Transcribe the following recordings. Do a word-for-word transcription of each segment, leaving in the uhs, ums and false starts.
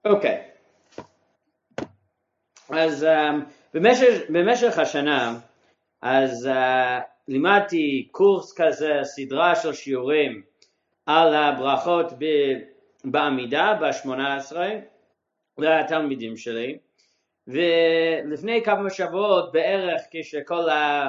אוקיי. אז um, במשך, במשך השנה, אז uh, לימדתי קורס כזה, סדרה של שיעורים על הברכות בעמידה ב-שמונה עשרה לתלמידים שלי, ולפני כמה שבועות בערך כשכל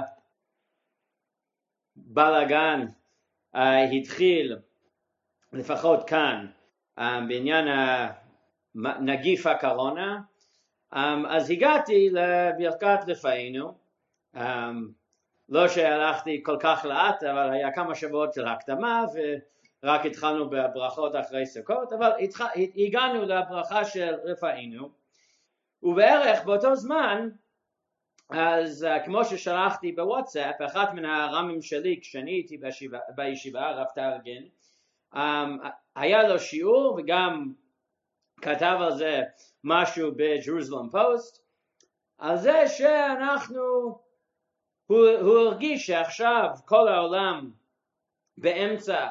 הבלגן uh, התחיל, לפחות כאן, um, בעניין נגיף הקורונה, um, אז הגעתי לברכת רפאנו, um, לא שהלכתי כל כך לאט, אבל היה כמה שבועות של הקדמה, ורק התחלנו בברכות אחרי סוכות, אבל התח... הגענו לברכה של רפאנו, ובערך באותו זמן, אז uh, כמו ששלחתי בוואטסאפ, אחת מן הרמים שלי כשאני הייתי בישיבה, בישיבה רב תרגן, um, היה לו שיעור וגם כתב על זה משהו בג'רוזלם פוסט, על זה שאנחנו, הוא, הוא הרגיש שעכשיו כל העולם באמצע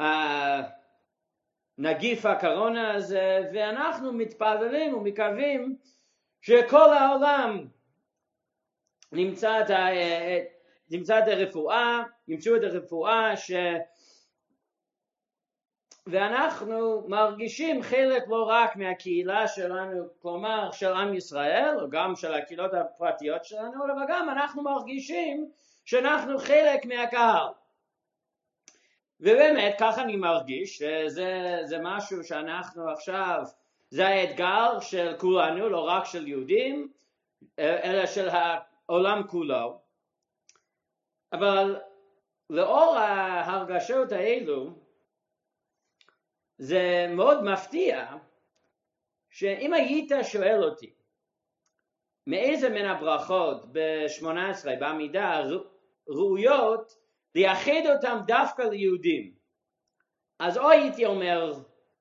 הנגיף הקורונה הזה, ואנחנו מתפללים ומקווים שכל העולם נמצא את, ה, נמצא את הרפואה, ימצאו את הרפואה ש... ואנחנו מרגישים חלק לא רק מהקהילה שלנו, כלומר של עם ישראל, או גם של הקהילות הפרטיות שלנו, אבל גם אנחנו מרגישים שאנחנו חלק מהקהל. ובאמת כך אני מרגיש שזה זה משהו שאנחנו עכשיו, זה האתגר של כולנו, לא רק של יהודים, אלא של העולם כולו. אבל לאור ההרגשות האלו, זה מאוד מפתיע שאם היית שואל אותי מאיזה מן הברכות ב-שמונה עשרה בעמידה ראויות לייחד אותם דווקא ליהודים, אז או הייתי אומר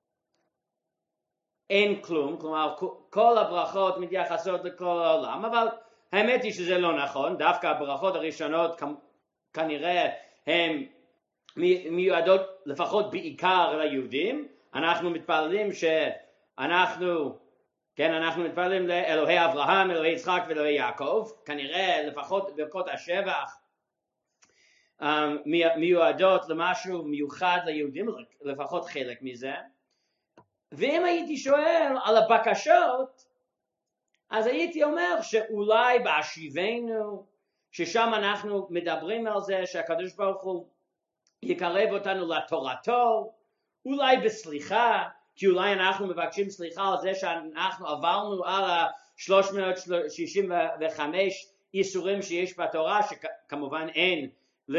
אין כלום, כלומר כל הברכות מתייחסות לכל העולם, אבל האמת היא שזה לא נכון, דווקא הברכות הראשונות כנראה הן מיועדות לפחות בעיקר ליהודים. אנחנו מתפללים שאנחנו, כן, אנחנו מתפללים לאלוהי אברהם, אלוהי יצחק ואלוהי יעקב, כנראה לפחות ברכות השבח um, מיועדות למשהו מיוחד ליהודים, לפחות חלק מזה. ואם הייתי שואל על הבקשות, אז הייתי אומר שאולי בהשיבנו, ששם אנחנו מדברים על זה שהקדוש ברוך הוא יקרב אותנו לתורתו, אולי בסליחה, כי אולי אנחנו מבקשים סליחה על זה שאנחנו עברנו על ה-שלוש מאות שישים וחמש איסורים שיש בתורה, שכמובן אין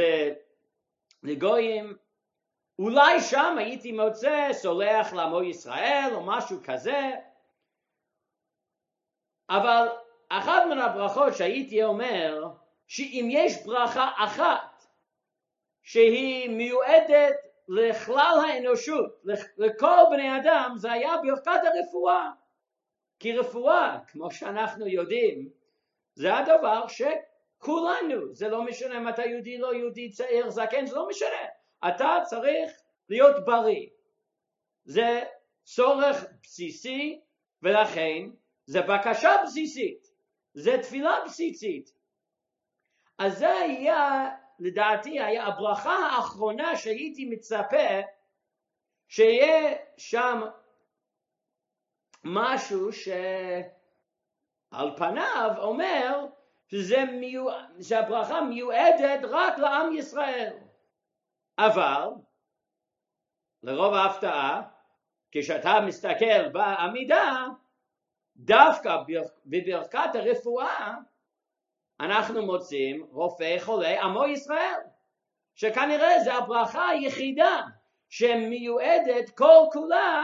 לגויים. אולי שם הייתי מוצא סולח לעמו ישראל או משהו כזה, אבל אחת מן הברכות שהייתי אומר, שאם יש ברכה אחת שהיא מיועדת לכלל האנושות, לכל בני אדם, זה היה ברכת הרפואה. כי רפואה, כמו שאנחנו יודעים, זה הדבר שכולנו, זה לא משנה אם אתה יהודי, לא יהודי, צעיר, זקן, זה לא משנה. אתה צריך להיות בריא. זה צורך בסיסי, ולכן זה בקשה בסיסית, זה תפילה בסיסית. אז זה היה, לדעתי, היה הברכה האחרונה שהייתי מצפה שיהיה שם משהו שעל פניו אומר שזה מיוע... שהברכה מיועדת רק לעם ישראל. אבל לרוב ההפתעה, כשאתה מסתכל בעמידה, דווקא בברכת הרפואה אנחנו מוצאים רופא חולה עמו ישראל, שכנראה זה הברכה היחידה שמיועדת כל כולה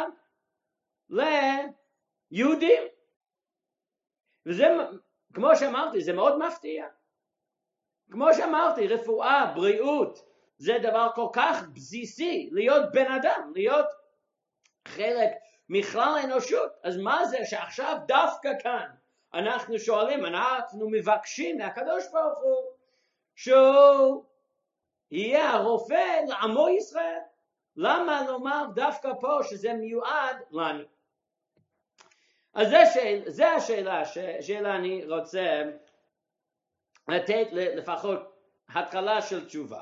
ליהודים. וזה, כמו שאמרתי, זה מאוד מפתיע. כמו שאמרתי, רפואה, בריאות, זה דבר כל כך בסיסי, להיות בן אדם, להיות חלק מכלל האנושות. אז מה זה שעכשיו דווקא כאן אנחנו שואלים, אנחנו מבקשים מהקדוש ברוך הוא שהוא יהיה הרופא לעמו ישראל? למה לומר דווקא פה שזה מיועד לנו? אז זה, שאל, זה השאלה ש, שאלה אני רוצה לתת לפחות התחלה של תשובה.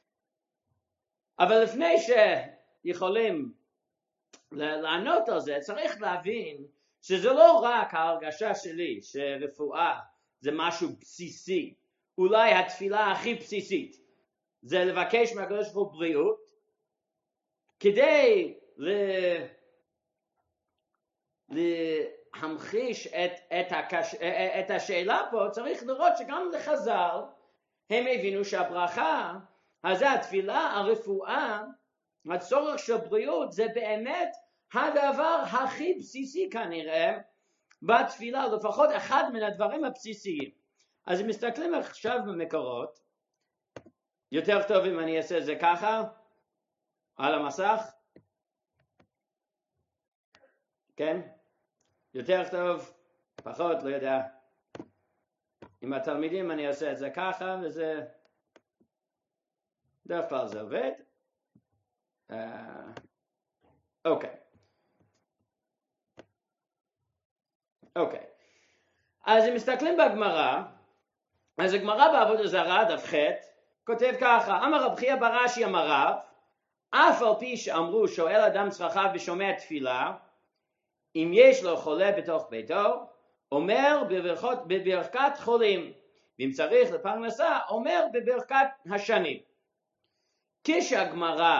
אבל לפני שיכולים לענות על זה, צריך להבין שזה לא רק ההרגשה שלי שרפואה זה משהו בסיסי. אולי התפילה הכי בסיסית זה לבקש מהקדוש ברוך הוא בריאות. כדי להמחיש את, את, הקש... את השאלה פה, צריך לראות שגם לחז"ל הם הבינו שהברכה, אז התפילה, הרפואה, הצורך של בריאות, זה באמת הדבר הכי בסיסי כנראה בתפילה, לפחות אחד מן הדברים הבסיסיים. אז אם מסתכלים עכשיו במקורות, יותר טוב אם אני אעשה את זה ככה, על המסך, כן? יותר טוב, פחות, לא יודע. עם התלמידים אני אעשה את זה ככה, וזה דרך כלל זה עובד. אוקיי. אוקיי. אז אם מסתכלים בגמרא, אז הגמרא בעבודה זרה, דף ח', כותב ככה, אמר רב חייא בר אשי אמר רב, אף על פי שאמרו שואל אדם צרכיו ושומע תפילה, אם יש לו חולה בתוך ביתו, אומר בברכות, בברכת חולים, ואם צריך לפרנסה, אומר בברכת השנים. כשהגמרא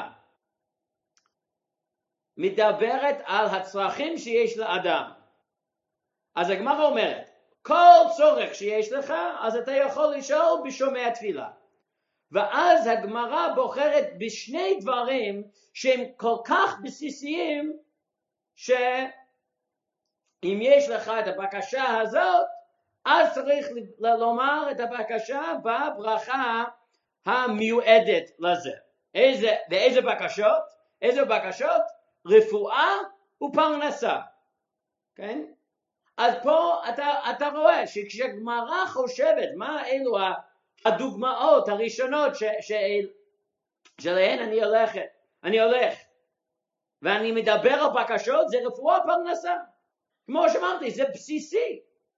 מדברת על הצרכים שיש לאדם, אז הגמרא אומרת, כל צורך שיש לך, אז אתה יכול לשאול בשומע תפילה. ואז הגמרא בוחרת בשני דברים שהם כל כך בסיסיים, שאם יש לך את הבקשה הזאת, אז צריך לומר את הבקשה בברכה המיועדת לזה. איזה, ואיזה בקשות? איזה בקשות? רפואה ופרנסה. כן? אז פה אתה, אתה רואה שכשגמרא חושבת מה אלו הדוגמאות הראשונות ש, ש, שלהן אני הולך, אני הולך ואני מדבר על בקשות, זה רפואה ופרנסה. כמו שאמרתי, זה בסיסי.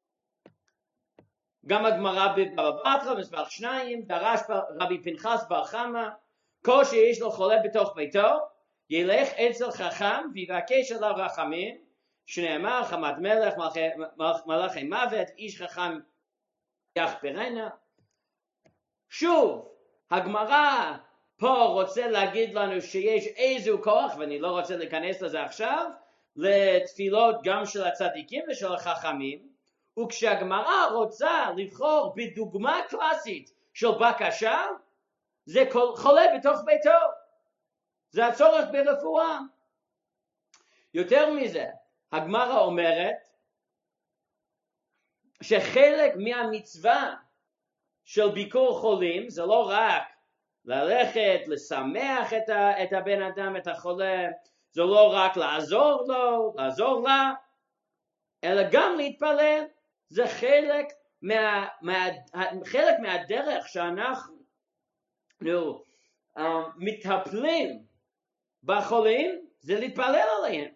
גם הגמרא בבבא בתרא מספר שניים, דרש רבי פנחס בר חמא, כל שיש לו חולה בתוך ביתו, ילך אצל חכם ויבקש עליו רחמים, שנאמר חמת מלך מלאכי מוות, איש חכם יחפרנה. שוב, הגמרא פה רוצה להגיד לנו שיש איזו כוח, ואני לא רוצה להיכנס לזה עכשיו, לתפילות גם של הצדיקים ושל החכמים, וכשהגמרא רוצה לבחור בדוגמה קלאסית של בקשה, זה חולה בתוך ביתו. זה הצורך ברפואה. יותר מזה, הגמרא אומרת שחלק מהמצווה של ביקור חולים זה לא רק ללכת, לשמח את, ה, את הבן אדם, את החולה, זה לא רק לעזור לו, לעזור לה, אלא גם להתפלל. זה חלק, מה, מה, חלק מהדרך שאנחנו נו, uh, מטפלים בחולים, זה להתפלל עליהם.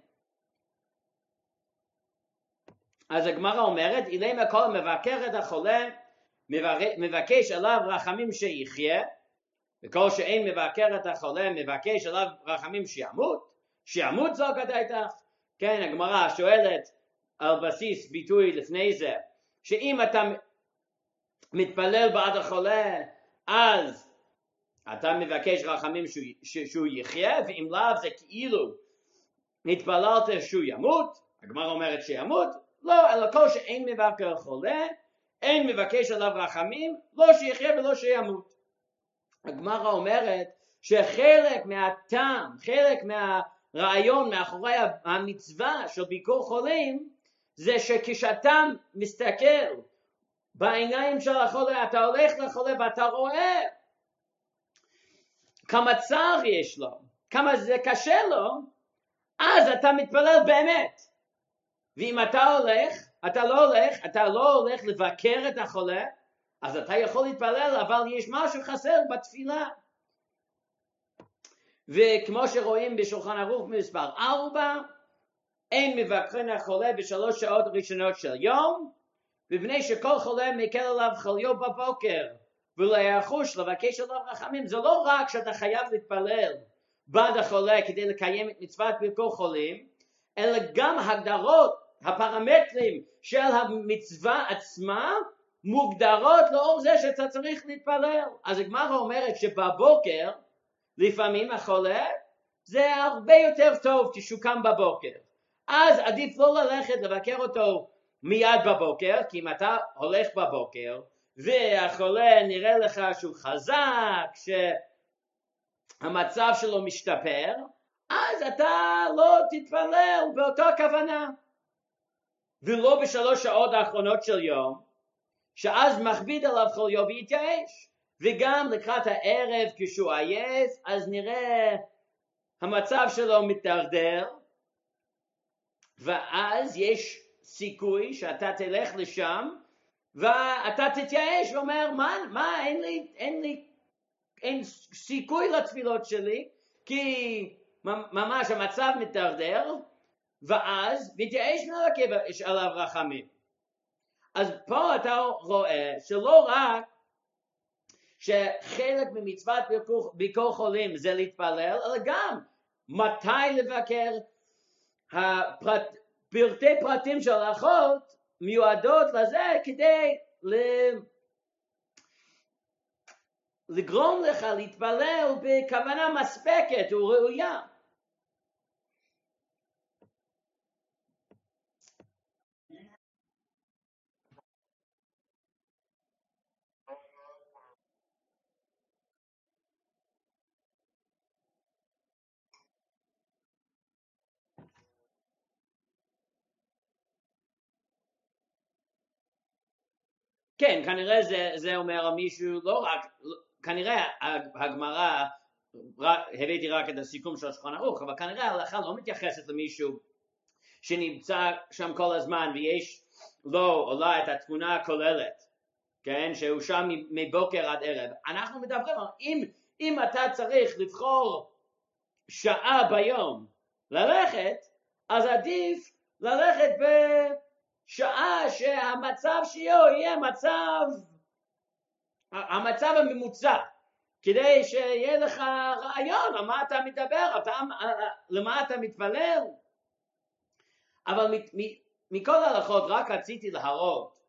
אז הגמרא אומרת, אילם הכל מבקר את החולה, מבקש עליו רחמים שיחיה, וכל שאין מבקר את החולה, מבקש עליו רחמים שימות, שימות זו כדאיתך. כן, הגמרא שואלת על בסיס ביטוי לפני זה, שאם אתה מתפלל בעד החולה, אז אתה מבקש רחמים שהוא, שהוא יחיה, ואם לאו זה כאילו התפללת שהוא ימות, הגמרא אומרת שימות, לא, אלא כל שאין מבקר חולה, אין מבקש עליו רחמים, לא שיחיה ולא שימות. הגמרא אומרת שחלק מהטעם, חלק מהרעיון מאחורי המצווה של ביקור חולים, זה שכשאתה מסתכל בעיניים של החולה, אתה הולך לחולה ואתה רואה כמה צער יש לו, כמה זה קשה לו, אז אתה מתפלל באמת. ואם אתה הולך, אתה לא הולך, אתה לא הולך לבקר את החולה, אז אתה יכול להתפלל, אבל יש משהו חסר בתפילה. וכמו שרואים בשולחן ערוך מספר ארבע, אין מבקרין החולה בשלוש שעות ראשונות של יום, ובני שכל חולה מקל עליו חוליו בבוקר, ולא יחוש לבקש עליו רחמים. זה לא רק שאתה חייב להתפלל בעד החולה כדי לקיים את מצוות ביקור חולים, אלא גם הגדרות, הפרמטרים של המצווה עצמה, מוגדרות לאור זה שאתה צריך להתפלל. אז הגמרא אומרת שבבוקר, לפעמים החולה, זה הרבה יותר טוב כשהוא קם בבוקר. אז עדיף לא ללכת לבקר אותו מיד בבוקר, כי אם אתה הולך בבוקר, והחולה נראה לך שהוא חזק, שהמצב שלו משתפר, אז אתה לא תתפלל באותה כוונה. ולא בשלוש שעות האחרונות של יום, שאז מכביד עליו חוליו ויתייאש. וגם לקראת הערב כשהוא עייף, אז נראה המצב שלו מתדרדר, ואז יש סיכוי שאתה תלך לשם, ואתה תתייאש ואומר, מה, מה, אין לי, אין לי, אין סיכוי לתפילות שלי, כי ממש המצב מתדרדר, ואז מתייאש ולבקש עליו רחמים. אז פה אתה רואה שלא רק שחלק ממצוות ביקור, ביקור חולים זה להתפלל, אלא גם מתי לבקר. הפרט, פרטי פרטים של הלכות מיועדות לזה כדי לגרום לך להתפלל בכוונה מספקת וראויה. כן, כנראה זה, זה אומר על מישהו, לא רק, כנראה הגמרא, הבאתי רק את הסיכום של השולחן ערוך, אבל כנראה ההלכה לא מתייחסת למישהו שנמצא שם כל הזמן ויש לו אולי את התמונה הכוללת, כן, שהוא שם מבוקר עד ערב. אנחנו מדברים, אם, אם אתה צריך לבחור שעה ביום ללכת, אז עדיף ללכת ב... שעה שהמצב שיהיה יהיה מצב, המצב הממוצע, כדי שיהיה לך רעיון על מה אתה מדבר, אתה, למה אתה מתפלל. אבל מכל ההלכות רק רציתי להראות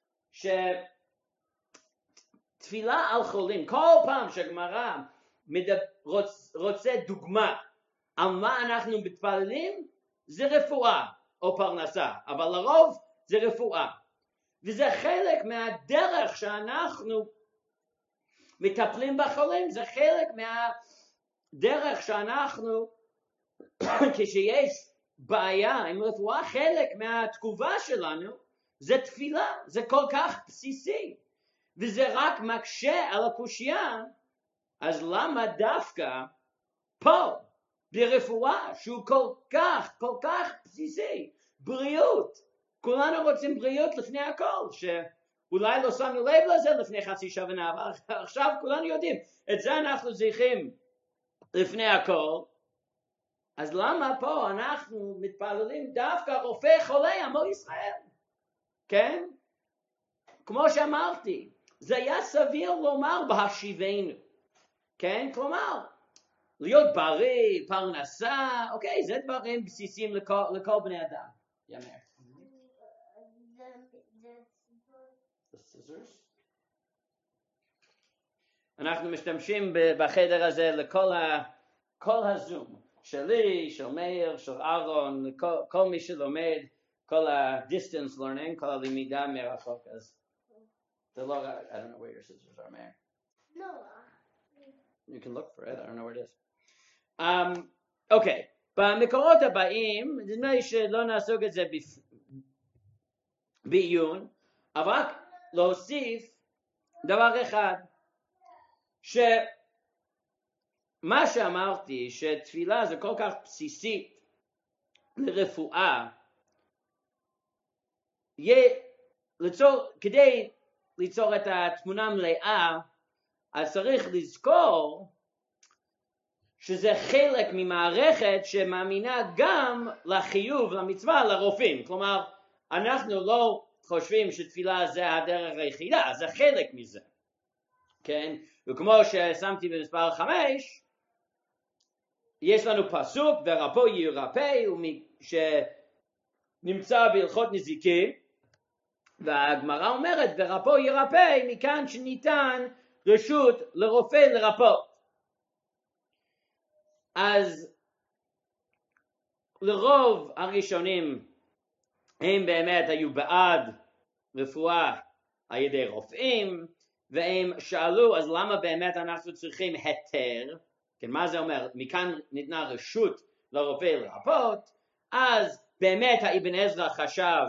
שתפילה על חולים, כל פעם שהגמרא רוצה דוגמה על מה אנחנו מתפללים, זה רפואה או פרנסה, אבל לרוב זה רפואה, וזה חלק מהדרך שאנחנו מטפלים בחולים, זה חלק מהדרך שאנחנו כשיש בעיה עם רפואה, חלק מהתגובה שלנו זה תפילה, זה כל כך בסיסי, וזה רק מקשה על הקושיה. אז למה דווקא פה ברפואה שהוא כל כך כל כך בסיסי, בריאות, כולנו רוצים בריאות לפני הכל, שאולי לא שמנו לב לזה לפני חצי שנה, אבל עכשיו כולנו יודעים, את זה אנחנו צריכים לפני הכל. אז למה פה אנחנו מתפללים דווקא רופא חולה עמו ישראל? כן? כמו שאמרתי, זה היה סביר לומר בהשיבנו, כן? כלומר, להיות בריא, פרנסה, אוקיי, זה דברים בסיסיים לכל, לכל בני אדם. יאמר. אנחנו משתמשים בחדר הזה לכל ה, כל הזום, שלי, של מאיר, של אהרון, כל, כל מי שלומד, כל ה-distance learning, כל הלמידה מרחוק. אז זה לא, I don't know where your scissors are, מאיר. No. You can look for it, I don't know where it is. Um, אוקיי, במקורות הבאים, נדמה לי שלא נעסוק את זה בעיון, אבל רק להוסיף דבר אחד, שמה שאמרתי, שתפילה זה כל כך בסיסית לרפואה, ליצור, כדי ליצור את התמונה המלאה, אז צריך לזכור שזה חלק ממערכת שמאמינה גם לחיוב, למצווה, לרופאים. כלומר, אנחנו לא חושבים שתפילה זה הדרך היחידה, זה חלק מזה. כן? וכמו ששמתי במספר חמש, יש לנו פסוק, ורפו ירפא, שנמצא בהלכות נזיקין, והגמרא אומרת, ורפו ירפא, מכאן שניתן רשות לרופא לרפות. אז לרוב הראשונים הם באמת היו בעד רפואה על ידי רופאים, והם שאלו אז למה באמת אנחנו צריכים היתר, כן, מה זה אומר? מכאן ניתנה רשות לרופא לרפות, אז באמת האבן עזרא חשב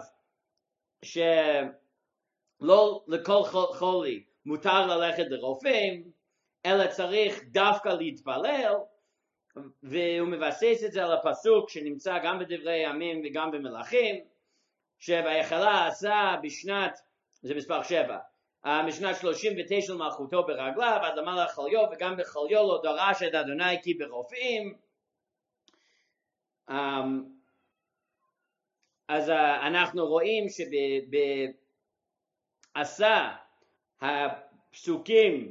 שלא לכל חולי מותר ללכת לרופאים, אלא צריך דווקא להתפלל, והוא מבסס את זה על הפסוק שנמצא גם בדברי הימים וגם במלכים, שויחלה עשה בשנת, זה מספר שבע, משנת שלושים ותשע למלכותו ברגליו עד למלך חוליו, וגם בחוליו לא דרש את אדוני כי ברופאים. אז אנחנו רואים שבעשה הפסוקים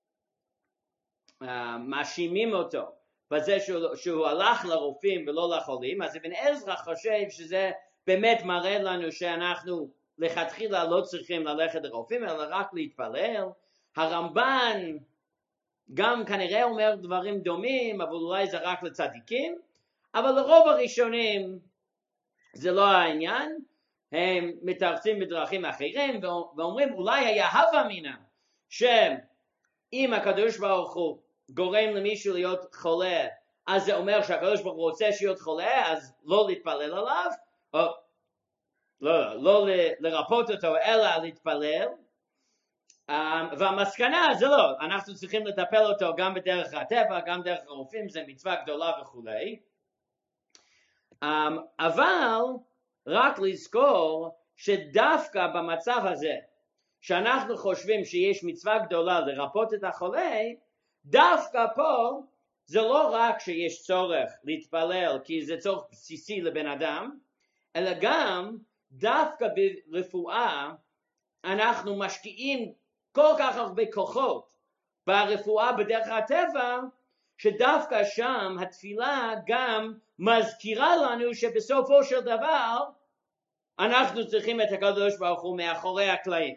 מאשימים אותו בזה שהוא, שהוא הלך לרופאים ולא לחולים, אז אבן עזרא חושב שזה באמת מראה לנו שאנחנו לכתחילה לא צריכים ללכת לרופאים אלא רק להתפלל. הרמב"ן גם כנראה אומר דברים דומים, אבל אולי זה רק לצדיקים, אבל לרוב הראשונים זה לא העניין, הם מתרצים בדרכים אחרים ואומרים אולי היה הווה אמינא שאם הקדוש ברוך הוא גורם למישהו להיות חולה, אז זה אומר שהקדוש ברוך הוא רוצה להיות חולה, אז לא להתפלל עליו, או לא, לא לרפות אותו, אלא להתפלל. והמסקנה זה לא, אנחנו צריכים לטפל אותו גם בדרך הטבע, גם דרך הרופאים, זה מצווה גדולה וכולי. אבל רק לזכור שדווקא במצב הזה, שאנחנו חושבים שיש מצווה גדולה לרפות את החולה, דווקא פה זה לא רק שיש צורך להתפלל כי זה צורך בסיסי לבן אדם, אלא גם דווקא ברפואה אנחנו משקיעים כל כך הרבה כוחות ברפואה בדרך הטבע, שדווקא שם התפילה גם מזכירה לנו שבסופו של דבר אנחנו צריכים את הקדוש ברוך הוא מאחורי הקלעים.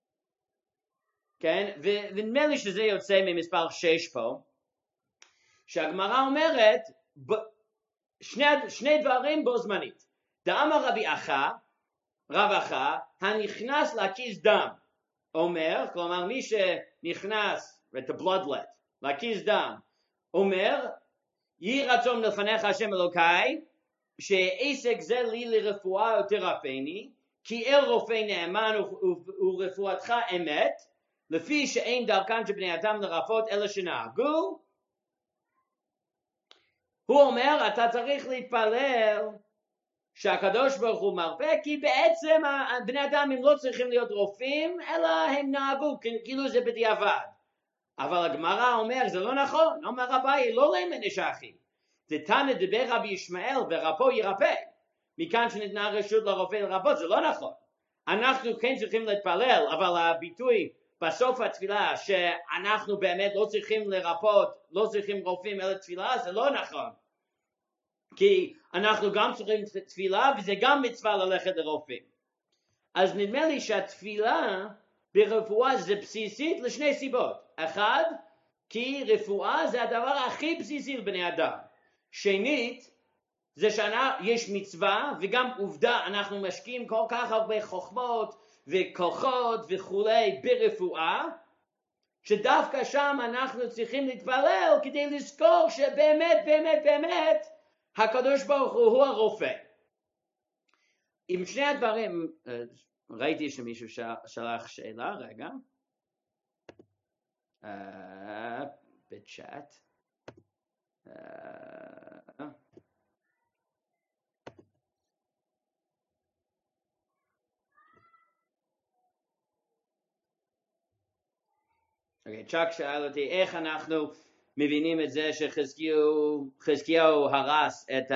כן? ונדמה לי שזה יוצא ממספר שש פה, שהגמרא אומרת שני, שני דברים בו זמנית. דאמר רבי אחא, רב אחא, הנכנס להקיז דם, אומר, כלומר מי שנכנס, את ה-bloodlet, להקיז דם, אומר, יהי רצון לפניך השם אלוקיי, שעסק זה לי לרפואה או תרפאני, כי אל רופא נאמן ורפואתך אמת, לפי שאין דרכן של בני אדם לרפות אלא שנהגו. הוא אומר אתה צריך להתפלל שהקדוש ברוך הוא מרפא, כי בעצם בני אדם הם לא צריכים להיות רופאים אלא הם נהגו, כאילו זה בדיעבד. אבל הגמרא אומר זה לא נכון, אומר רבי לא לאמן נשכי, זה תנא דבר רבי ישמעאל ורפו ירפא, מכאן שניתנה רשות לרופא לרפות, זה לא נכון. אנחנו כן צריכים להתפלל, אבל הביטוי בסוף התפילה שאנחנו באמת לא צריכים לרפות, לא צריכים רופאים אלא תפילה, זה לא נכון. כי אנחנו גם צריכים תפילה וזה גם מצווה ללכת לרופאים. אז נדמה לי שהתפילה ברפואה זה בסיסית לשני סיבות. אחד, כי רפואה זה הדבר הכי בסיסי לבני אדם. שנית, זה שיש מצווה וגם עובדה אנחנו משקיעים כל כך הרבה חוכמות וכוחות וכולי ברפואה, שדווקא שם אנחנו צריכים להתפלל כדי לזכור שבאמת באמת באמת הקדוש ברוך הוא הוא הרופא. עם שני הדברים, ראיתי שמישהו שלח שאלה, רגע, uh, בצ'אט. Uh, אוקיי, צ'אק שאל אותי איך אנחנו מבינים את זה שחזקיהו הרס את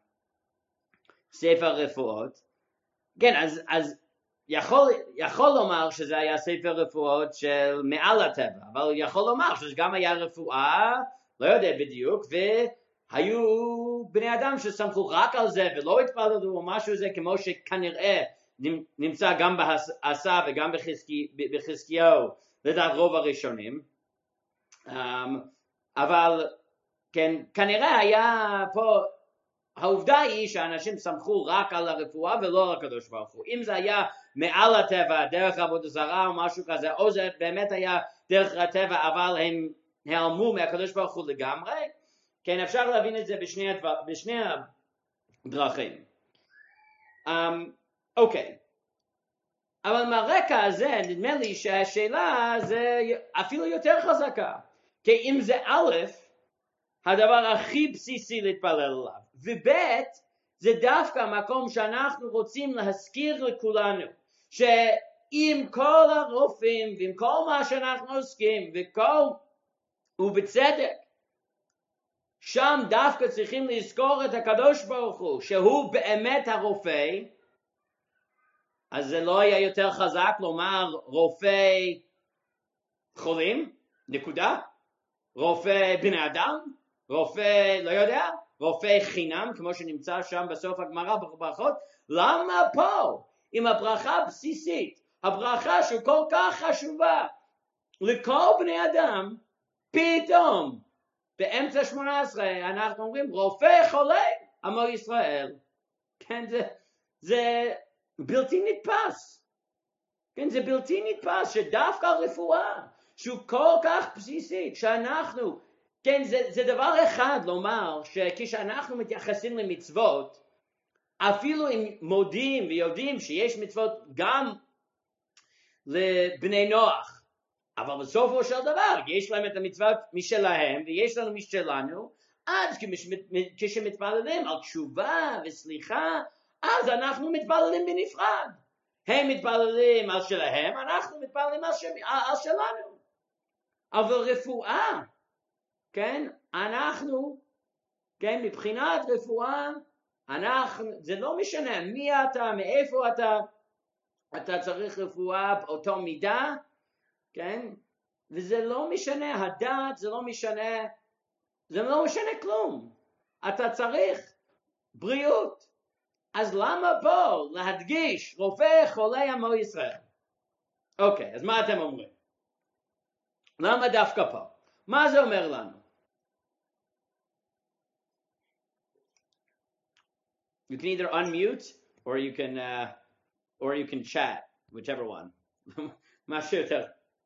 ספר רפואות. כן, אז, אז יכול, יכול לומר שזה היה ספר רפואות של מעל הטבע, אבל יכול לומר שזה גם היה רפואה, לא יודע בדיוק, והיו בני אדם שסמכו רק על זה ולא התפללו או משהו זה, כמו שכנראה נמצא גם בעשה וגם בחזקיהו לדעת רוב הראשונים. אבל כן, כנראה היה פה, העובדה היא שאנשים סמכו רק על הרפואה ולא על הקדוש ברוך הוא. אם זה היה מעל הטבע, דרך עבודה זרה או משהו כזה, או זה באמת היה דרך הטבע, אבל הם העלמו מהקדוש ברוך הוא לגמרי, כן, אפשר להבין את זה בשני, הדבר, בשני הדרכים. Um, אוקיי. אבל מהרקע הזה, נדמה לי שהשאלה זה אפילו יותר חזקה. כי אם זה א', הדבר הכי בסיסי להתפלל עליו, וב' זה דווקא המקום שאנחנו רוצים להזכיר לכולנו, שעם כל הרופאים ועם כל מה שאנחנו עוסקים, וכל, ובצדק, שם דווקא צריכים לזכור את הקדוש ברוך הוא, שהוא באמת הרופא. אז זה לא היה יותר חזק לומר רופא חולים, נקודה, רופא בני אדם, רופא לא יודע, רופא חינם, כמו שנמצא שם בסוף הגמרא בברכות. למה פה עם הברכה הבסיסית, הברכה שכל כך חשובה לכל בני אדם, פתאום באמצע שמונה עשרה אנחנו אומרים רופא חולה עמו ישראל? כן, זה, זה בלתי נתפס. כן, זה בלתי נתפס שדווקא הרפואה שהוא כל כך בסיסית, שאנחנו, כן, זה, זה דבר אחד לומר שכשאנחנו מתייחסים למצוות, אפילו אם מודים ויודעים שיש מצוות גם לבני נוח, אבל בסופו של דבר יש להם את המצוות משלהם ויש לנו משלנו, אז כשמתפללים על תשובה וסליחה, אז אנחנו מתפללים בנפרד. הם מתפללים על שלהם, אנחנו מתפללים על, של... על שלנו. אבל רפואה, כן, אנחנו, כן, מבחינת רפואה, אנחנו, זה לא משנה מי אתה, מאיפה אתה, אתה צריך רפואה באותו מידה, כן, וזה לא משנה, הדת זה לא משנה, זה לא משנה כלום. אתה צריך בריאות. אז למה פה להדגיש רופא חולה עמו ישראל? אוקיי, אז מה אתם אומרים? למה דווקא פה? מה זה אומר לנו? You can either unmute or you can uh, or you can chat, whichever one. מה שיותר.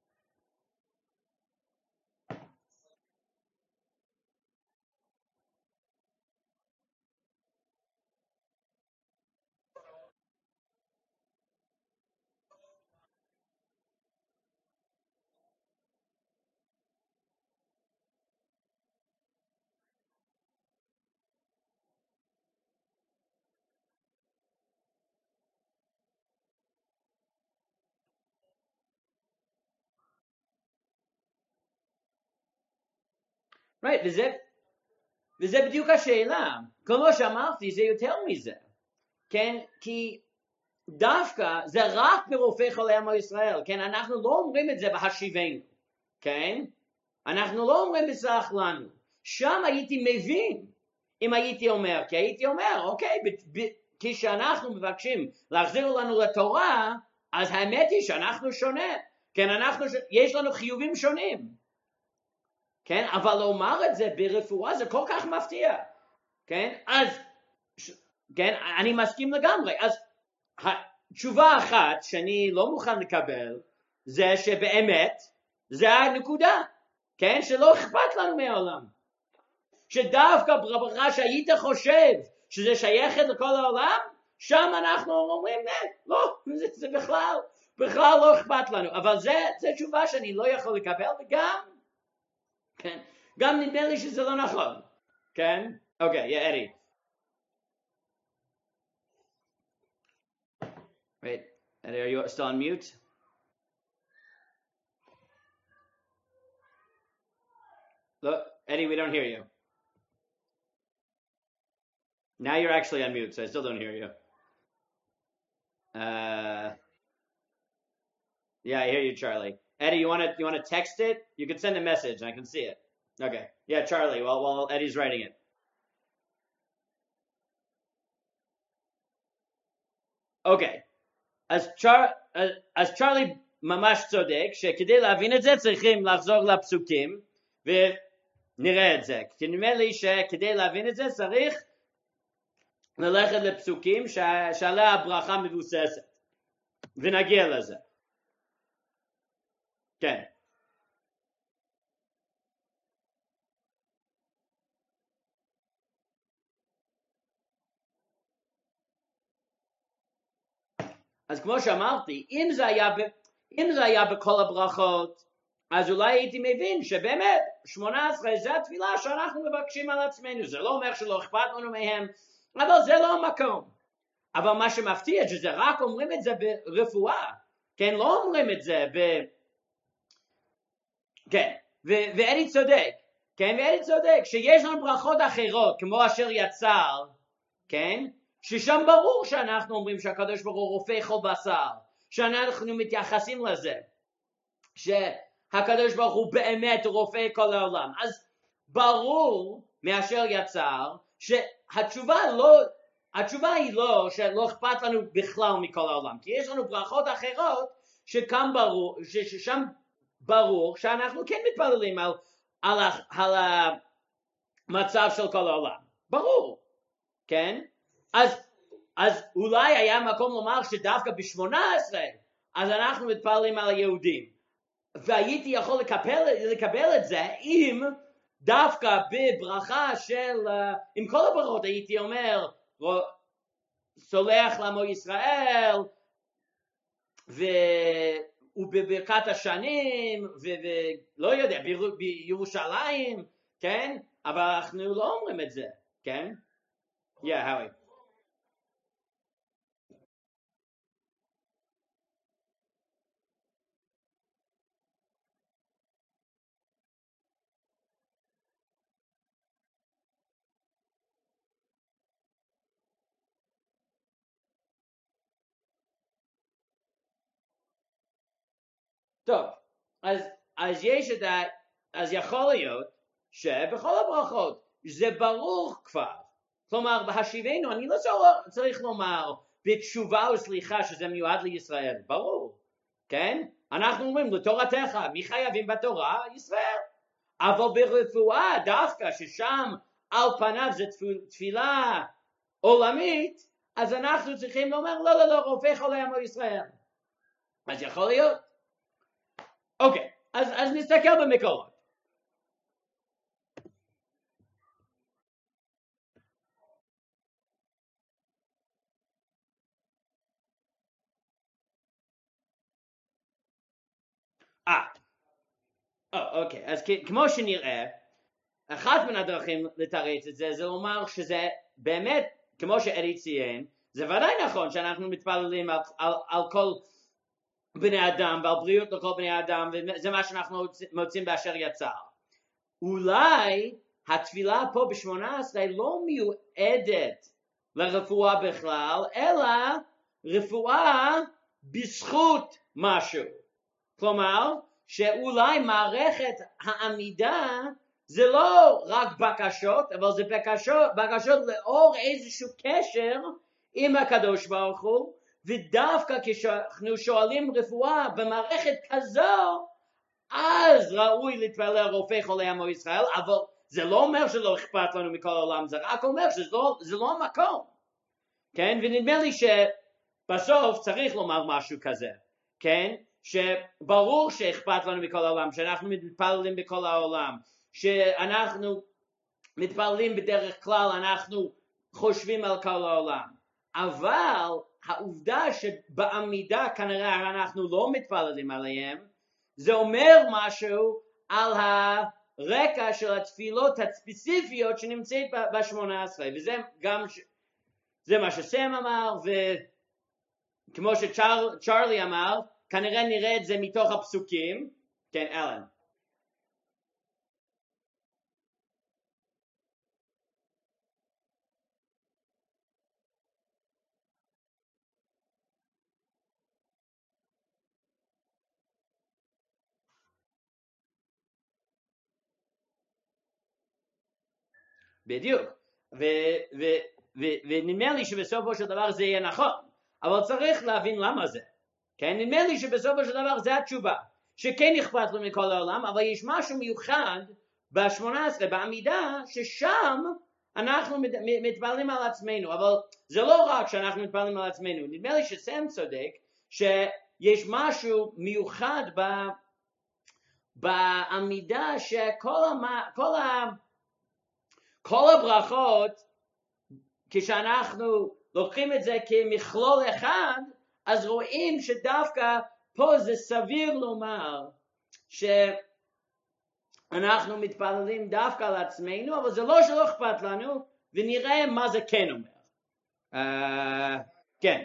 Right, וזה, וזה בדיוק השאלה. כמו שאמרתי, זה יותר מזה. כן, כי דווקא זה רק ברופא חולה עמו ישראל. כן, אנחנו לא אומרים את זה בהשיבנו. כן, אנחנו לא אומרים בסך לנו. שם הייתי מבין אם הייתי אומר, כי הייתי אומר, אוקיי, ב- ב- כשאנחנו מבקשים להחזיר לנו לתורה, אז האמת היא שאנחנו שונה. כן, אנחנו, יש לנו חיובים שונים. כן, אבל לומר את זה ברפואה זה כל כך מפתיע. כן, אז, כן, אני מסכים לגמרי. אז התשובה אחת שאני לא מוכן לקבל, זה שבאמת, זה הנקודה. כן, שלא אכפת לנו מהעולם. שדווקא ברכה שהיית חושב שזה שייכת לכל העולם, שם אנחנו אומרים, לא, זה, זה בכלל, בכלל לא אכפת לנו. אבל זה, זה תשובה שאני לא יכול לקבל, וגם, כן, גם נדמה לי שזה לא נכון. כן? אוקיי, יא אדי. Wait, Eddie, are you still on mute? לא. Eddie, we don't hear you. Now you're actually on mute, so I still don't hear you. Uh, yeah, I hear you, Charlie. Eddie, you want to you want to text it? You can send a message, and I can see it. Okay. Yeah, Charlie. While while Eddie's writing it. Okay. אז, צ'ר, אז צ'רלי ממש צודק, שכדי להבין את זה צריכים לחזור לפסוקים, ונראה את זה. כי נראה לי שכדי להבין את זה צריך ללכת לפסוקים שעליה הברכה מבוססת, ונגיע לזה. כן. אז כמו שאמרתי, אם זה היה, אם זה היה בכל הברכות, אז אולי הייתי מבין שבאמת שמונה עשרה זה התפילה שאנחנו מבקשים על עצמנו. זה לא אומר שלא אכפת לנו מהם, אבל זה לא המקום. אבל מה שמפתיע שזה רק אומרים את זה ברפואה, כן, לא אומרים את זה ב... כן, ו- ואדי צודק, כן, ואדי צודק, שיש לנו ברכות אחרות, כמו אשר יצר, כן, ששם ברור שאנחנו אומרים שהקדוש ברוך הוא רופא כל בשר, שאנחנו מתייחסים לזה, שהקדוש ברוך הוא באמת רופא כל העולם. אז ברור מאשר יצר שהתשובה לא, התשובה היא לא שלא אכפת לנו בכלל מכל העולם, כי יש לנו ברכות אחרות שכאן ברור, ששם ברור שאנחנו כן מתפללים על, על, על המצב של כל העולם, ברור, כן? אז, אז אולי היה מקום לומר שדווקא בשמונה עשרה אז אנחנו מתפללים על היהודים, והייתי יכול לקבל, לקבל את זה אם דווקא בברכה של, עם כל הברכות הייתי אומר סולח לעמו ישראל ו... ובברכת השנים ולא יודע בירושלים, כן? אבל אנחנו לא אומרים את זה, כן? Yeah, Howie. טוב, אז, אז יש את ה... אז יכול להיות שבכל הברכות זה ברור כבר. כלומר, בהשיבנו, אני לא צריך לומר בתשובה וסליחה שזה מיועד לישראל. ברור, כן? אנחנו אומרים לתורתך, מי חייבים בתורה? ישראל. אבל ברפואה דווקא ששם על פניו זה תפילה עולמית, אז אנחנו צריכים לומר לא, לא, לא, רופא חולי עמו ישראל. אז יכול להיות. אוקיי, אז, אז נסתכל במקורות. אה, אוקיי, אז כמו שנראה, אחת מן הדרכים לתרץ את זה, זה לומר שזה באמת, כמו שאדי ציין, זה ודאי נכון שאנחנו מתפללים על, על, על כל בני אדם ועל בריאות לכל בני אדם, וזה מה שאנחנו מוצאים באשר יצר. אולי התפילה פה בשמונה עשרה לא מיועדת לרפואה בכלל, אלא רפואה בזכות משהו. כלומר, שאולי מערכת העמידה זה לא רק בקשות, אבל זה בקשות, בקשות לאור איזשהו קשר עם הקדוש ברוך הוא, ודווקא כשאנחנו שואלים רפואה במערכת כזו, אז ראוי להתפלל רופא חולי עמו ישראל, אבל זה לא אומר שלא אכפת לנו מכל העולם, זה רק אומר שזה לא, זה לא המקום. כן? ונדמה לי שבסוף צריך לומר משהו כזה, כן? שברור שאכפת לנו מכל העולם, שאנחנו מתפללים בכל העולם, שאנחנו מתפללים בדרך כלל, אנחנו חושבים על כל העולם, אבל העובדה שבעמידה כנראה אנחנו לא מתפללים עליהם, זה אומר משהו על הרקע של התפילות הספציפיות שנמצאת בשמונה עשרה, וזה גם, זה מה שסם אמר, וכמו שצ'רלי אמר, כנראה נראה את זה מתוך הפסוקים, כן, אלן. בדיוק, ונדמה לי שבסופו של דבר זה יהיה נכון, אבל צריך להבין למה זה, כן? נדמה לי שבסופו של דבר זה התשובה, שכן אכפת לו מכל העולם, אבל יש משהו מיוחד ב-שמונה עשרה בעמידה, ששם אנחנו מתפללים על עצמנו, אבל זה לא רק שאנחנו מתפללים על עצמנו, נדמה לי שסם צודק, שיש משהו מיוחד ב... בעמידה שכל המה, כל ה, כל הברכות, כשאנחנו לוקחים את זה כמכלול אחד, אז רואים שדווקא פה זה סביר לומר שאנחנו מתפללים דווקא על עצמנו, אבל זה לא שלא אכפת לנו, ונראה מה זה כן אומר. Uh, כן.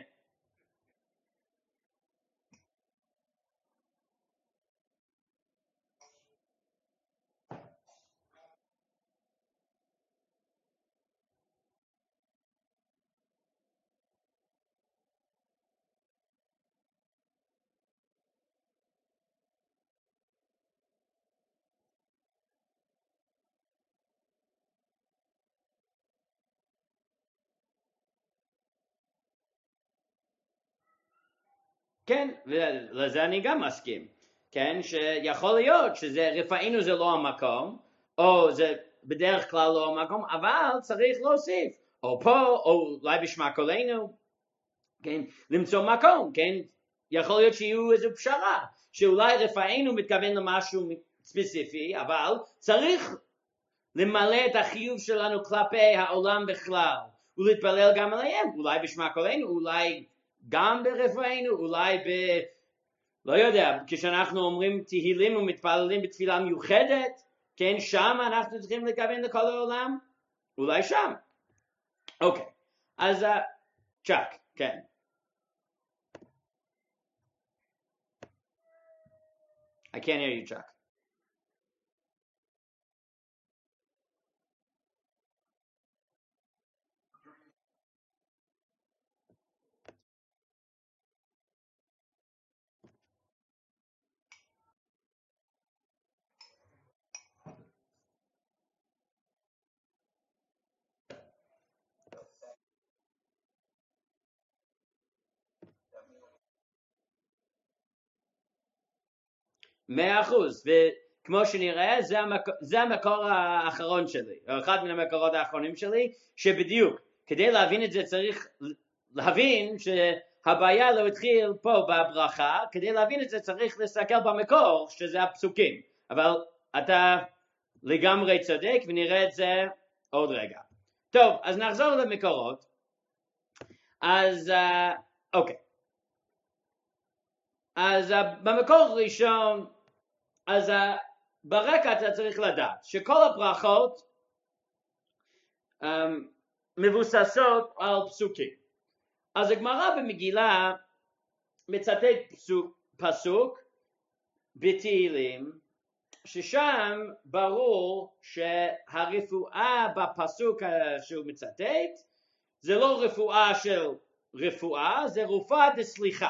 כן, ולזה אני גם מסכים, כן, שיכול להיות שזה רפאינו זה לא המקום, או זה בדרך כלל לא המקום, אבל צריך להוסיף, או פה, או אולי בשמע קולנו, כן, למצוא מקום, כן, יכול להיות שיהיו איזו פשרה, שאולי רפאינו מתכוון למשהו ספציפי, אבל צריך למלא את החיוב שלנו כלפי העולם בכלל, ולהתפלל גם עליהם, אולי בשמע קולנו, אולי גם ברפאינו, אולי ב... לא יודע, כשאנחנו אומרים תהילים ומתפללים בתפילה מיוחדת, כן, שם אנחנו צריכים לכוון לכל העולם, אולי שם. אוקיי, אז uh, צ'אק, כן. I can't hear you, Chuck. מאה אחוז, וכמו שנראה זה המקור, זה המקור האחרון שלי, או אחד מן המקורות האחרונים שלי, שבדיוק כדי להבין את זה צריך להבין שהבעיה לא התחיל פה בברכה, כדי להבין את זה צריך להסתכל במקור שזה הפסוקים, אבל אתה לגמרי צודק ונראה את זה עוד רגע. טוב, אז נחזור למקורות, אז אוקיי, אז במקור ראשון, אז ברקע אתה צריך לדעת שכל הברכות um, מבוססות על פסוקים. אז הגמרא במגילה מצטט פסוק, פסוק בתהילים, ששם ברור שהרפואה בפסוק שהוא מצטט, זה לא רפואה של רפואה, זה רפואה דסליחה.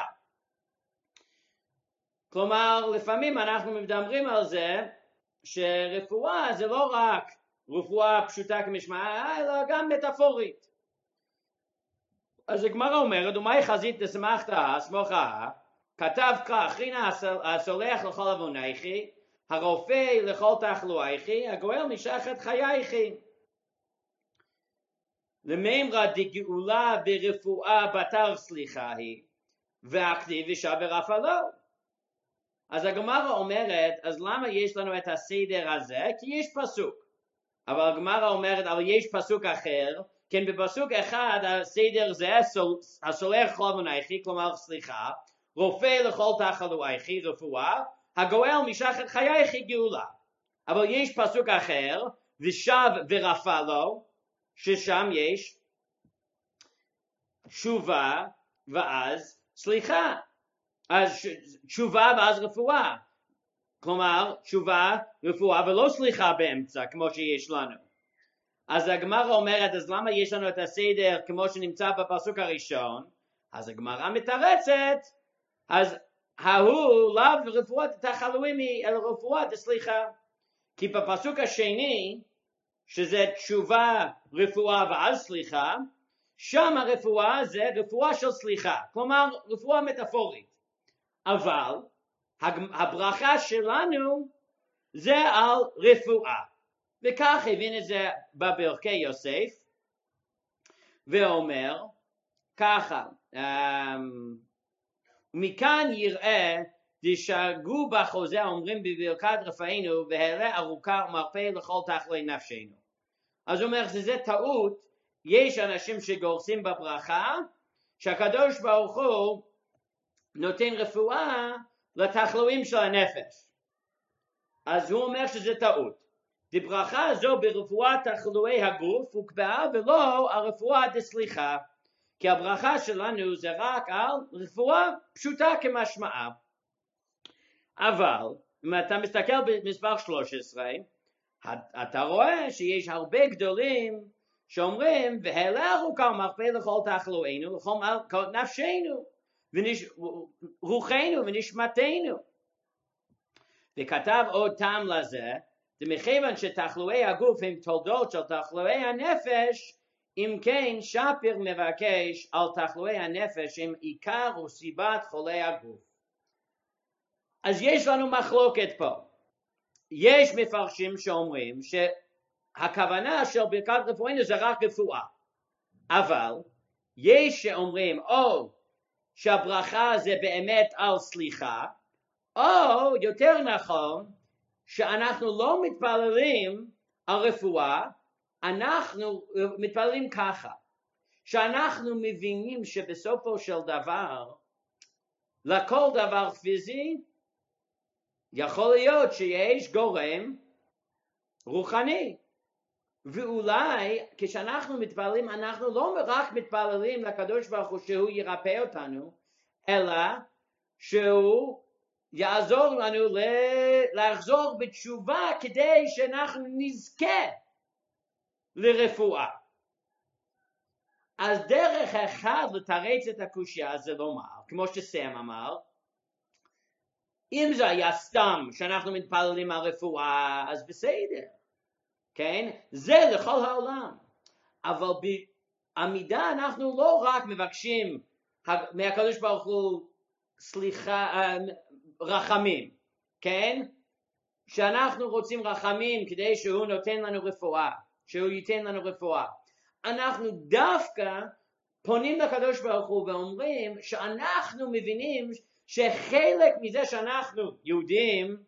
כלומר, לפעמים אנחנו מדברים על זה שרפואה זה לא רק רפואה פשוטה כמשמעה, אלא גם מטאפורית. אז הגמרא אומרת, ומאי חזית דסמכתא סמוכה, כתב כך, הנה הסולח לכל עוונייכי, הרופא לכל תחלואיכי, הגואל משחת חייכי. למימרא דגאולה ברפואה בתר סליחה היא, והכתיב ושבר אף עלו. אז הגמרא אומרת, אז למה יש לנו את הסדר הזה? כי יש פסוק. אבל הגמרא אומרת, אבל יש פסוק אחר, כן, בפסוק אחד הסדר זה הסולח לכל עוונייכי, כלומר סליחה, רופא לכל תחלואיכי, רפואה, הגואל משחת חייכי גאולה. אבל יש פסוק אחר, ושב ורפא לו, ששם יש תשובה ואז סליחה. אז תשובה ואז רפואה, כלומר תשובה, רפואה ולא סליחה באמצע כמו שיש לנו. אז הגמרא אומרת, אז למה יש לנו את הסדר כמו שנמצא בפסוק הראשון? אז הגמרא מתרצת, אז ההוא לאו רפואה תחלואימי אלא רפואה דסליחה, כי בפסוק השני שזה תשובה, רפואה ואז סליחה, שם הרפואה זה רפואה של סליחה, כלומר רפואה מטאפורית. אבל הברכה שלנו זה על רפואה. וכך הבין את זה בברכי יוסף, ואומר ככה, מכאן יראה דשגו בחוזה אומרים בברכת רפאנו והעלה ארוכה ומרפא לכל תחלי נפשנו. אז הוא אומר שזה טעות, יש אנשים שגורסים בברכה שהקדוש ברוך הוא נותן רפואה לתחלואים של הנפש. אז הוא אומר שזה טעות. הברכה הזו ברפואת תחלואי הגוף הוקבעה ולא הרפואה דסליחה, כי הברכה שלנו זה רק על רפואה פשוטה כמשמעה. אבל אם אתה מסתכל במספר שלוש עשרה, אתה רואה שיש הרבה גדולים שאומרים והעלה ארוכה ומרפא לכל תחלואינו לכל נפשנו ורוחנו ונשמתנו. וכתב עוד טעם לזה, מכיוון שתחלואי הגוף הם תולדות של תחלואי הנפש, אם כן שפיר מבקש על תחלואי הנפש הם עיקר וסיבת חולי הגוף. אז יש לנו מחלוקת פה. יש מפרשים שאומרים שהכוונה של ברכת רפואנו זה רק רפואה. אבל יש שאומרים או שהברכה זה באמת על סליחה, או יותר נכון שאנחנו לא מתפללים על רפואה, אנחנו מתפללים ככה, שאנחנו מבינים שבסופו של דבר לכל דבר פיזי יכול להיות שיש גורם רוחני, ואולי כשאנחנו מתפללים אנחנו לא רק מתפללים לקדוש ברוך הוא שהוא ירפא אותנו, אלא שהוא יעזור לנו לחזור בתשובה כדי שאנחנו נזכה לרפואה. אז דרך אחד לתרץ את הקושיה זה לומר, כמו שסם אמר, אם זה היה סתם שאנחנו מתפללים על רפואה אז בסדר, כן? זה לכל העולם. אבל בעמידה אנחנו לא רק מבקשים מהקדוש ברוך הוא סליחה, רחמים, כן? שאנחנו רוצים רחמים כדי שהוא נותן לנו רפואה, שהוא ייתן לנו רפואה. אנחנו דווקא פונים לקדוש ברוך הוא ואומרים שאנחנו מבינים שחלק מזה שאנחנו יהודים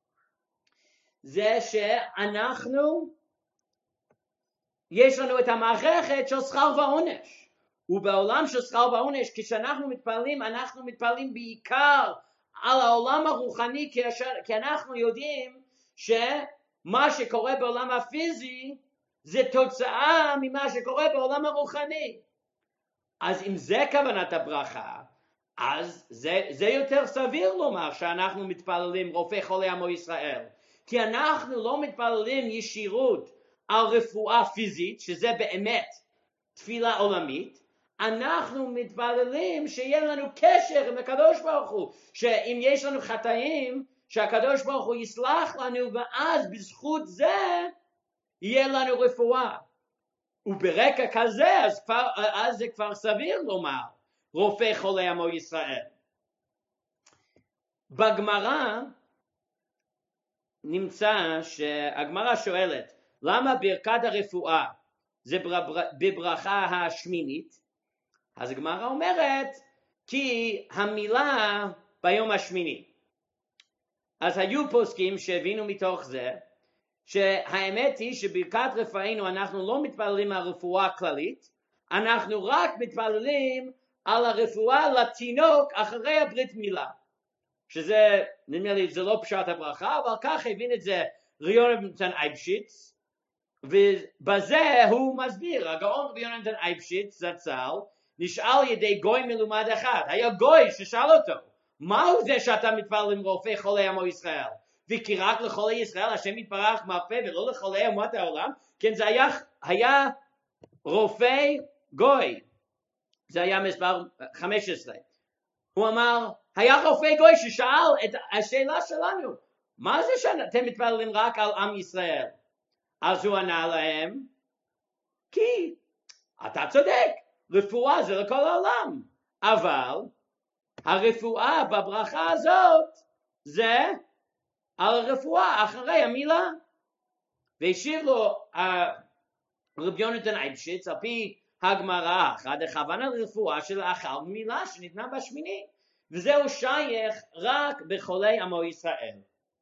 זה שאנחנו יש לנו את המערכת של שכר ועונש, ובעולם של שכר ועונש כשאנחנו מתפללים אנחנו מתפללים בעיקר על העולם הרוחני, כי אנחנו יודעים שמה שקורה בעולם הפיזי זה תוצאה ממה שקורה בעולם הרוחני. אז אם זה כוונת הברכה, אז זה, זה יותר סביר לומר שאנחנו מתפללים רופא חולי עמו ישראל, כי אנחנו לא מתפללים ישירות על רפואה פיזית, שזה באמת תפילה עולמית, אנחנו מתפללים שיהיה לנו קשר עם הקדוש ברוך הוא, שאם יש לנו חטאים, שהקדוש ברוך הוא יסלח לנו, ואז בזכות זה יהיה לנו רפואה. וברקע כזה, אז, כבר, אז זה כבר סביר לומר, רופא חולי עמו ישראל. בגמרא נמצא שהגמרא שואלת, למה ברכת הרפואה זה בברכה השמינית? אז הגמרא אומרת, כי המילה ביום השמיני. אז היו פוסקים שהבינו מתוך זה, שהאמת היא שברכת רפואנו אנחנו לא מתפללים על רפואה כללית, אנחנו רק מתפללים על הרפואה לתינוק אחרי הברית מילה. שזה, נדמה לי, זה לא פשט הברכה, אבל כך הבין את זה רבי יונתן אייבשיץ, ובזה הוא מסביר, הגאון רבי יונתן אייבשיץ זצ"ל, נשאל ידי גוי מלומד אחד, היה גוי ששאל אותו, מהו זה שאתה מתפלל עם רופא חולי עמו ישראל? וכי רק לחולי ישראל השם יתברך מרפא ולא לחולי אומות העולם? כן, זה היה, היה רופא גוי, זה היה מספר חמש עשרה. הוא אמר, היה רופא גוי ששאל את השאלה שלנו, מה זה שאתם מתפללים רק על עם ישראל? אז הוא ענה להם, כי אתה צודק, רפואה זה לכל העולם, אבל הרפואה בברכה הזאת זה על הרפואה אחרי המילה. והשיב לו רבי יונתן אייבשיץ, על פי הגמרא, אחד הכוונה לרפואה שלאחר מילה שניתנה בשמיני, וזהו שייך רק בחולי עמו ישראל.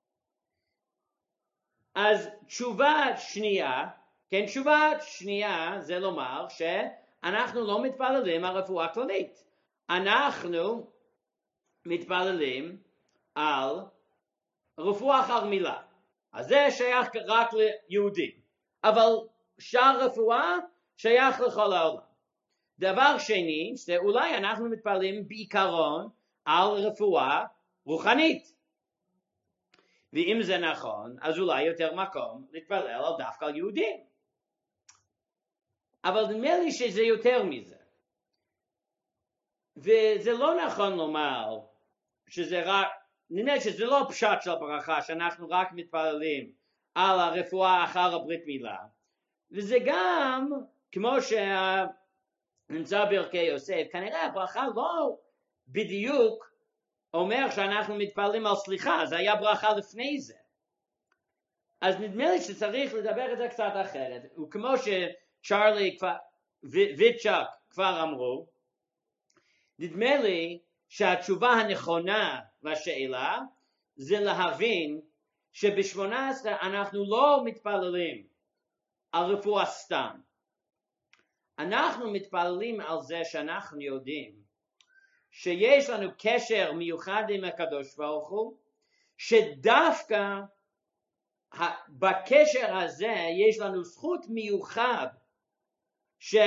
אז תשובה שנייה, כן, תשובה שנייה זה לומר שאנחנו לא מתפללים על רפואה כללית, אנחנו מתפללים על רפואה אחר מילה, אז זה שייך רק ליהודים, אבל שאר רפואה שייך לכל העולם. דבר שני, שאולי אנחנו מתפללים בעיקרון על רפואה רוחנית, ואם זה נכון, אז אולי יותר מקום להתפלל על דווקא על יהודים. אבל נדמה לי שזה יותר מזה. וזה לא נכון לומר שזה רק, נדמה לי שזה לא פשט של ברכה, שאנחנו רק מתפללים על הרפואה אחר הברית מילה. וזה גם, כמו שנמצא ברכי יוסף, כנראה הברכה לא בדיוק אומר שאנחנו מתפללים על סליחה, זה היה ברכה לפני זה. אז נדמה לי שצריך לדבר את זה קצת אחרת, וכמו שצ'רלי ויצ'ק כבר אמרו, נדמה לי שהתשובה הנכונה לשאלה זה להבין שבשמונה עשרה אנחנו לא מתפללים על רפואה סתם. אנחנו מתפללים על זה שאנחנו יודעים שיש לנו קשר מיוחד עם הקדוש ברוך הוא, שדווקא בקשר הזה יש לנו זכות מיוחד, ש...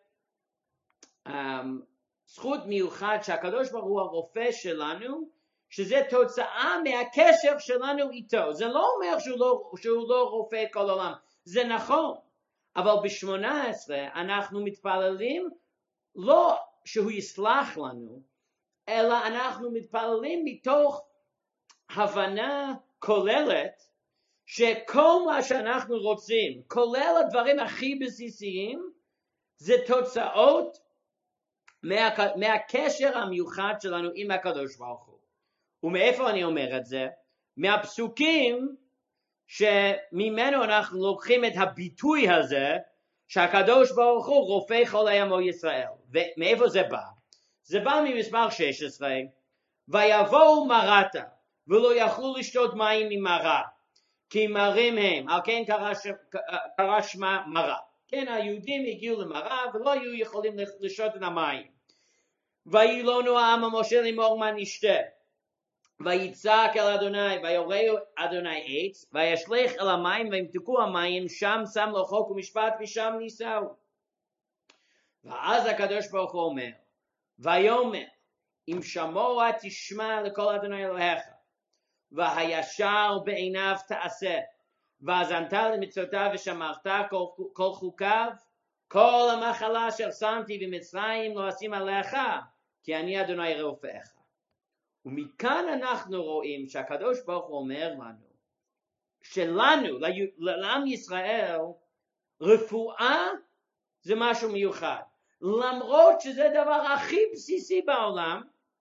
זכות מיוחד שהקדוש ברוך הוא הרופא שלנו, שזה תוצאה מהקשר שלנו איתו. זה לא אומר שהוא לא, שהוא לא רופא כל העולם, זה נכון, אבל בשמונה עשרה אנחנו מתפללים לא שהוא יסלח לנו, אלא אנחנו מתפללים מתוך הבנה כוללת שכל מה שאנחנו רוצים, כולל הדברים הכי בסיסיים, זה תוצאות מה, מהקשר המיוחד שלנו עם הקדוש ברוך הוא. ומאיפה אני אומר את זה? מהפסוקים שממנו אנחנו לוקחים את הביטוי הזה שהקדוש ברוך הוא רופא חולי עמו ישראל. ומאיפה זה בא? זה בא ממספר שש עשרה, ויבואו מרתה ולא יכלו לשתות מים ממרה, כי מרים הם, על כן קרא שמה מרה. כן, היהודים הגיעו למרה ולא היו יכולים לשתות את המים. וילונו העם המשה לאמור מה נשתה, ויצעק אל אדוני, ויורהו אדוני עץ, וישלך אל המים וימתקו המים, שם שם לו חוק ומשפט ושם ניסהו. ואז הקדוש ברוך הוא אומר, ויאמר אם שמוע תשמע לכל אדוני אלוהיך, והישר בעיניו תעשה, והאזנת למצוותיו ושמרת כל, כל חוקיו, כל המחלה אשר שמתי במצרים לא אשים עליך, כי אני אדוני רופאך. ומכאן אנחנו רואים שהקדוש ברוך הוא אומר לנו, שלנו, לעם ישראל, רפואה זה משהו מיוחד. למרות שזה הדבר הכי בסיסי בעולם,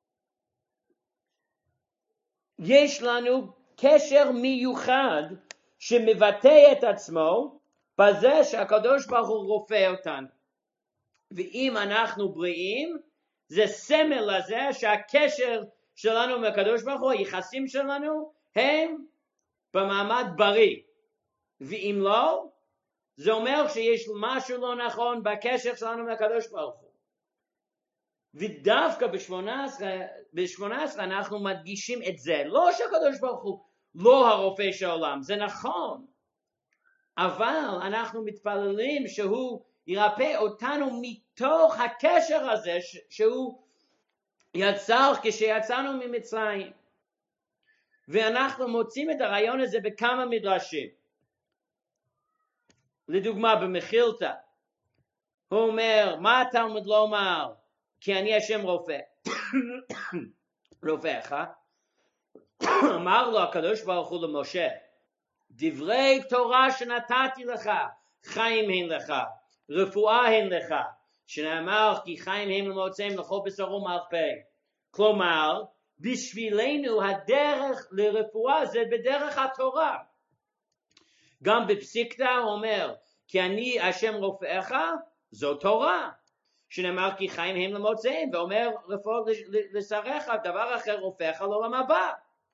יש לנו קשר מיוחד שמבטא את עצמו בזה שהקדוש ברוך הוא רופא אותנו. ואם אנחנו בריאים, זה סמל לזה שהקשר שלנו מהקדוש ברוך הוא, היחסים שלנו, הם במעמד בריא. ואם לא, זה אומר שיש משהו לא נכון בקשר שלנו מהקדוש ברוך הוא. ודווקא ב-שמונה עשרה אנחנו מדגישים את זה. לא שהקדוש ברוך הוא לא הרופא של העולם, זה נכון. אבל אנחנו מתפללים שהוא ירפא אותנו מתוך הקשר הזה שהוא יצר כשיצאנו ממצרים. ואנחנו מוצאים את הרעיון הזה בכמה מדרשים. לדוגמה במחילתא, הוא אומר, מה התלמוד לא אומר? כי אני השם רופא. רופאך. אמר לו הקדוש ברוך הוא למשה, דברי תורה שנתתי לך, חיים הן לך, רפואה הן לך, שנאמר כי חיים הם למוצאיהם לכל בשר ומרפא. כלומר, בשבילנו הדרך לרפואה זה בדרך התורה. גם בפסיקתא הוא אומר, כי אני השם רופאך, זו תורה. שנאמר כי חיים הם למוצאיהם, ואומר רפואה לשריך, דבר אחר רופאך לעולם הבא.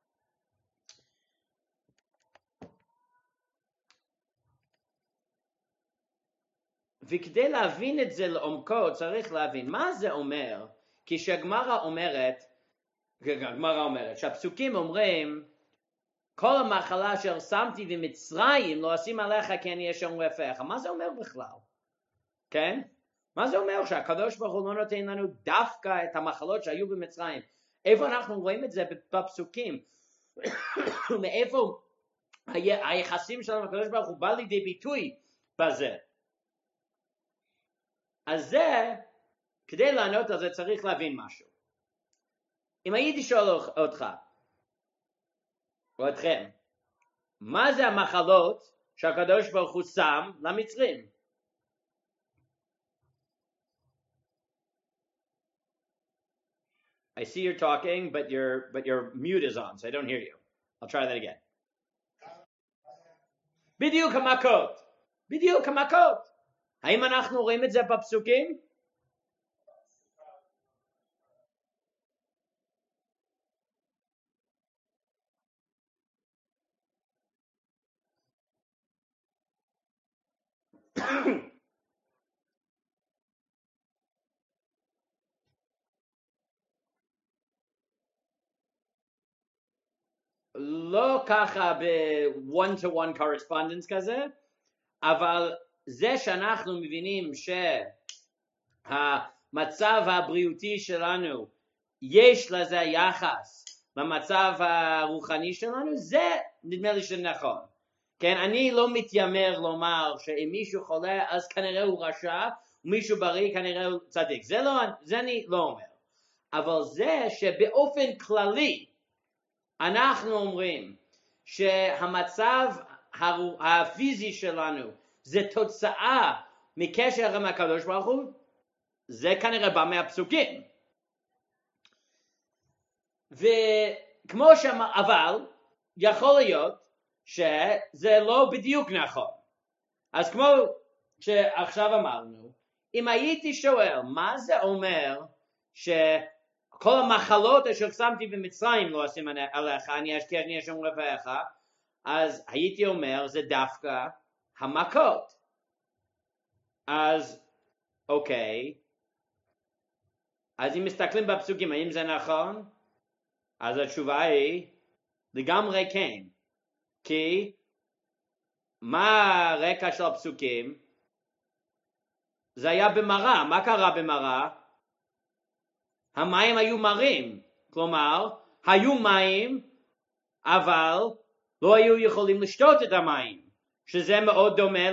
וכדי להבין את זה לעומקו, צריך להבין מה זה אומר, כשהגמרא אומרת, הגמרא אומרת, שהפסוקים אומרים, כל המחלה אשר שמתי במצרים לא אשים עליך כי אני השם רופאך. מה זה אומר בכלל? כן? מה זה אומר שהקדוש ברוך הוא לא נותן לנו דווקא את המחלות שהיו במצרים? איפה אנחנו רואים את זה בפסוקים? מאיפה היחסים שלנו עם הקדוש ברוך הוא בא לידי ביטוי בזה? אז זה, כדי לענות על זה צריך להבין משהו. אם הייתי שואל אותך, או אתכם, מה זה המחלות שהקדוש ברוך הוא שם למצרים? I see you're talking, but your but your mute is on, so I don't hear you. I'll try that again. בדיוק המכות. בדיוק המכות. האם אנחנו רואים את זה בפסוקים? לא ככה ב-one to one correspondence כזה, אבל זה שאנחנו מבינים שהמצב הבריאותי שלנו יש לזה יחס למצב הרוחני שלנו, זה נדמה לי שנכון. כן, אני לא מתיימר לומר שאם מישהו חולה אז כנראה הוא רשע, ומישהו בריא כנראה הוא צדיק. זה, לא, זה אני לא אומר. אבל זה שבאופן כללי אנחנו אומרים שהמצב הפיזי שלנו זה תוצאה מקשר עם הקדוש ברוך הוא, זה כנראה בא מהפסוקים. וכמו שאמר, אבל יכול להיות שזה לא בדיוק נכון. אז כמו שעכשיו אמרנו, אם הייתי שואל מה זה אומר שכל המחלות אשר שמתי במצרים לא אשים עליך, אני אשכח אני השם רפאך, אז הייתי אומר זה דווקא המכות. אז אוקיי, אז אם מסתכלים בפסוקים האם זה נכון? אז התשובה היא לגמרי כן. כי מה הרקע של הפסוקים? זה היה במראה. מה קרה במראה? המים היו מרים, כלומר היו מים אבל לא היו יכולים לשתות את המים, שזה מאוד דומה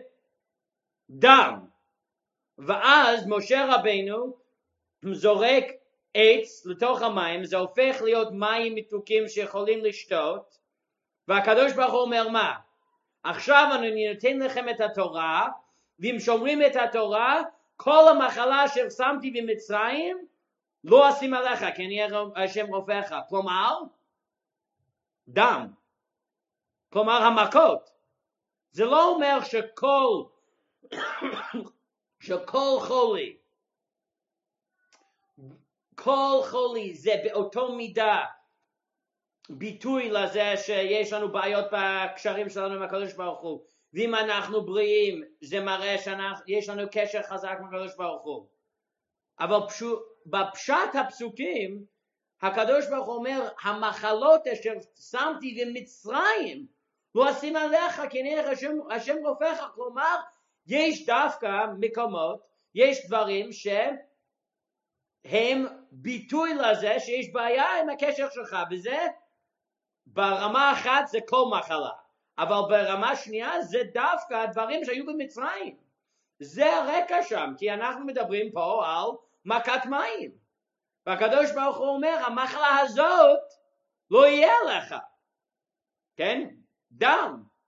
לדם. ואז משה רבינו זורק עץ לתוך המים, זה הופך להיות מים מתוקים שיכולים לשתות, והקדוש ברוך הוא אומר מה? עכשיו אני נותן לכם את התורה, ואם שומרים את התורה, כל המחלה אשר שמתי במצרים לא אשים עליך, כי אני השם רופאך. כלומר, דם. כלומר המכות. זה לא אומר שכל, שכל חולי, כל חולי זה באותו מידה ביטוי לזה שיש לנו בעיות בקשרים שלנו עם הקדוש ברוך הוא, ואם אנחנו בריאים זה מראה שיש לנו קשר חזק עם הקדוש ברוך הוא. אבל פשוט, בפשט הפסוקים הקדוש ברוך הוא אומר המחלות אשר שמתי במצרים לא אשים עליך כי אני השם, השם רופאך. כלומר יש דווקא מקומות, יש דברים שהם ביטוי לזה שיש בעיה עם הקשר שלך, וזה ברמה אחת זה כל מחלה, אבל ברמה שנייה זה דווקא הדברים שהיו במצרים. זה הרקע שם, כי אנחנו מדברים פה על מכת מים, והקדוש ברוך הוא אומר המחלה הזאת לא יהיה לך, כן? דם.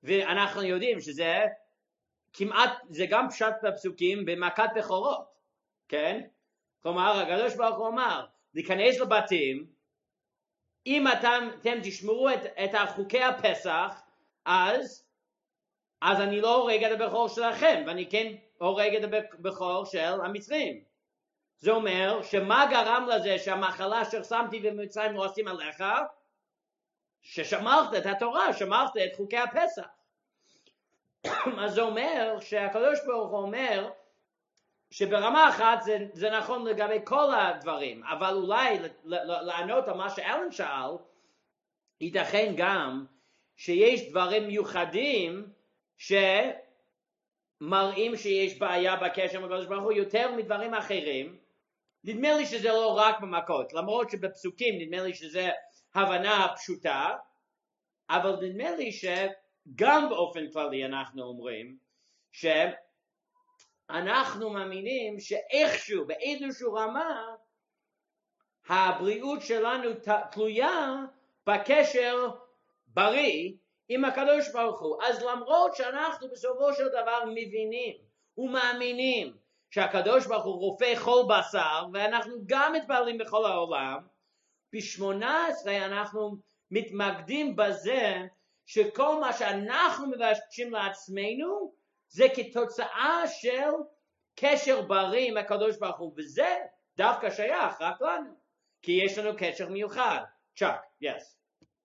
ואנחנו יודעים שזה כמעט, זה גם פשט בפסוקים במכת בכורות, כן? כלומר, הקדוש ברוך הוא אמר, להיכנס לבתים, אם אתם, אתם תשמרו את, את חוקי הפסח, אז, אז אני לא הורג את הבכור שלכם, ואני כן הורג את הבכור של המצרים. זה אומר, שמה גרם לזה שהמחלה ששמתי במצרים לא עושים עליך? ששמרת את התורה, שמרת את חוקי הפסח. אז זה אומר שהקדוש ברוך הוא אומר שברמה אחת זה, זה נכון לגבי כל הדברים, אבל אולי לענות על מה שאלן שאל, ייתכן גם שיש דברים מיוחדים שמראים שיש בעיה בקשר עם הקדוש ברוך הוא יותר מדברים אחרים. נדמה לי שזה לא רק במכות, למרות שבפסוקים נדמה לי שזה הבנה פשוטה, אבל נדמה לי שגם באופן כללי אנחנו אומרים שאנחנו מאמינים שאיכשהו, באיזשהו רמה, הבריאות שלנו תלויה בקשר בריא עם הקדוש ברוך הוא. אז למרות שאנחנו בסופו של דבר מבינים ומאמינים שהקדוש ברוך הוא רופא כל בשר, ואנחנו גם מתפללים בכל העולם, ב-שמונה עשרה אנחנו מתמקדים בזה שכל מה שאנחנו מבקשים לעצמנו זה כתוצאה של קשר בריא עם הקדוש ברוך הוא, וזה דווקא שייך רק לנו, כי יש לנו קשר מיוחד. צ'אק, יס.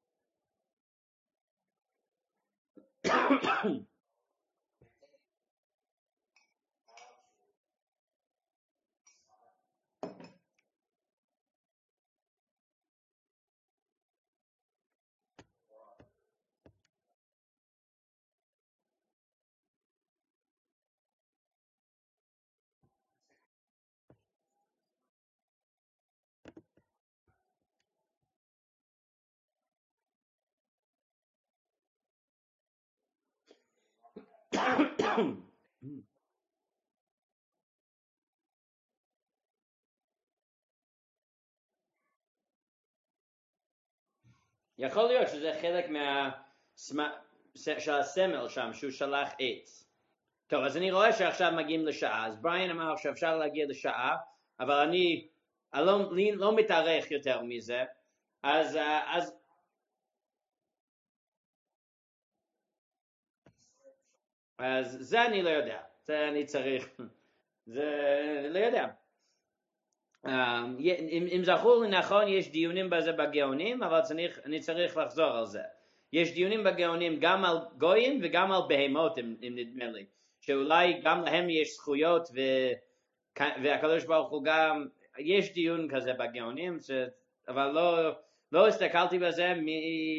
יכול להיות שזה חלק מה... של הסמל שם, שהוא שלח עץ. טוב, אז אני רואה שעכשיו מגיעים לשעה, אז בריין אמר שאפשר להגיע לשעה, אבל אני, אני לא, לא מתארך יותר מזה, אז, אז... אז זה אני לא יודע, זה אני צריך, זה לא יודע. אם, אם זכור לי נכון, יש דיונים בזה בגאונים, אבל צריך, אני צריך לחזור על זה. יש דיונים בגאונים גם על גויים וגם על בהמות, אם, אם נדמה לי. שאולי גם להם יש זכויות, ו... והקדוש ברוך הוא גם, יש דיון כזה בגאונים, ש... אבל לא, לא הסתכלתי בזה, מ...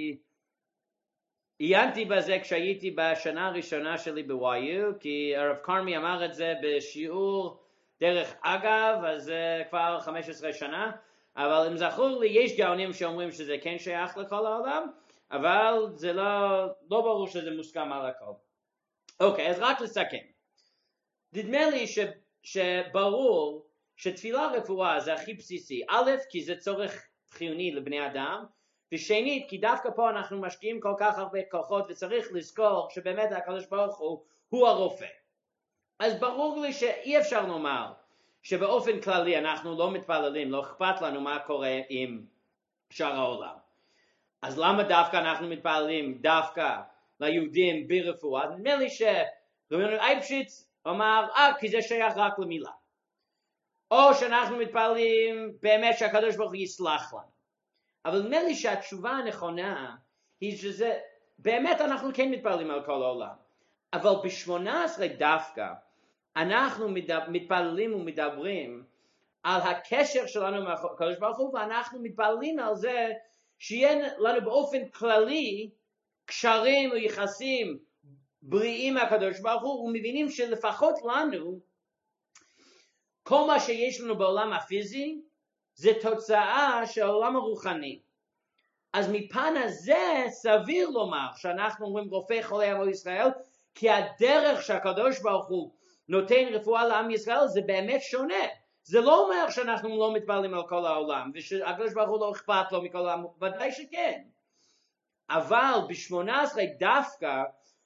עיינתי בזה כשהייתי בשנה הראשונה שלי ב-וואי יו, כי הרב קרמי אמר את זה בשיעור דרך אגב, אז זה כבר חמש עשרה שנה, אבל אם זכור לי, יש גאונים שאומרים שזה כן שייך לכל העולם, אבל זה לא, לא ברור שזה מוסכם על הכל. אוקיי, אז רק לסכם. נדמה לי ש, שברור שתפילה רפואה זה הכי בסיסי. א', כי זה צורך חיוני לבני אדם, ושנית, כי דווקא פה אנחנו משקיעים כל כך הרבה כוחות, וצריך לזכור שבאמת הקדוש ברוך הוא, הוא הרופא. אז ברור לי שאי אפשר לומר שבאופן כללי אנחנו לא מתפללים, לא אכפת לנו מה קורה עם שאר העולם. אז למה דווקא אנחנו מתפללים דווקא ליהודים ברפואה? נדמה לי שרבנו אייבשיץ אמר, אה, כי זה שייך רק למילה. או שאנחנו מתפללים באמת שהקדוש ברוך הוא יסלח לנו. אבל נדמה לי שהתשובה הנכונה היא שזה, באמת אנחנו כן מתפללים על כל העולם. אבל ב-שמונה עשרה דווקא אנחנו מתפללים ומדברים על הקשר שלנו עם הקדוש ברוך הוא, ואנחנו מתפללים על זה שיהיה לנו באופן כללי קשרים או יחסים בריאים מהקדוש ברוך הוא, ומבינים שלפחות לנו, כל מה שיש לנו בעולם הפיזי, זה תוצאה של העולם הרוחני. אז מפן הזה סביר לומר שאנחנו אומרים רופא חולי עמו ישראל, כי הדרך שהקדוש ברוך הוא נותן רפואה לעם ישראל זה באמת שונה. זה לא אומר שאנחנו לא מתפללים על כל העולם, ושהקדוש ברוך הוא לא אכפת לו מכל העולם, ודאי שכן. אבל ב-שמונה עשרה דווקא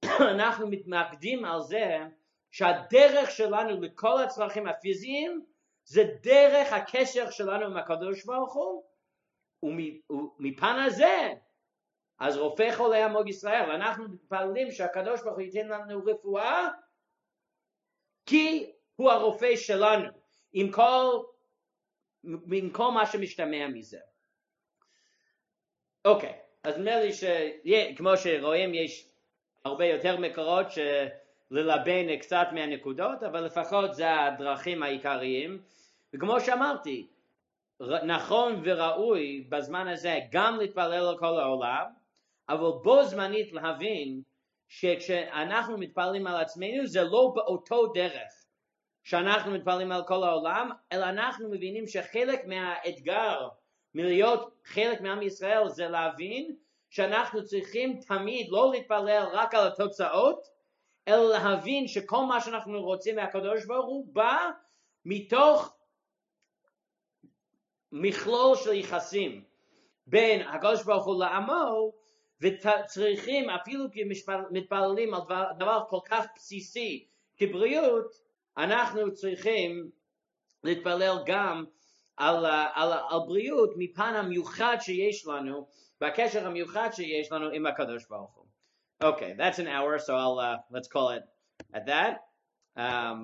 אנחנו מתמקדים על זה שהדרך שלנו לכל הצרכים הפיזיים זה דרך הקשר שלנו עם הקדוש ברוך הוא, ומפן הזה אז רופא חולי עמו ישראל, אנחנו מתפללים שהקדוש ברוך הוא ייתן לנו רפואה כי הוא הרופא שלנו, עם כל, עם כל מה שמשתמע מזה. אוקיי, אז נראה לי שכמו שרואים יש הרבה יותר מקורות שללבן קצת מהנקודות, אבל לפחות זה הדרכים העיקריים, וכמו שאמרתי, נכון וראוי בזמן הזה גם להתפלל על כל העולם, אבל בו זמנית להבין שכשאנחנו מתפללים על עצמנו זה לא באותו דרך שאנחנו מתפללים על כל העולם, אלא אנחנו מבינים שחלק מהאתגר מלהיות חלק מעם ישראל זה להבין שאנחנו צריכים תמיד לא להתפלל רק על התוצאות, אלא להבין שכל מה שאנחנו רוצים מהקדוש ברוך הוא בא מתוך מכלול של יחסים בין הקדוש ברוך הוא לעמו, וצריכים אפילו כי מתפללים על דבר, דבר כל כך בסיסי כבריאות, אנחנו צריכים להתפלל גם על, על, על בריאות מפן המיוחד שיש לנו, והקשר המיוחד שיש לנו עם הקדוש ברוך הוא. Okay, that's an hour, so I'll uh, let's call it at that. Um,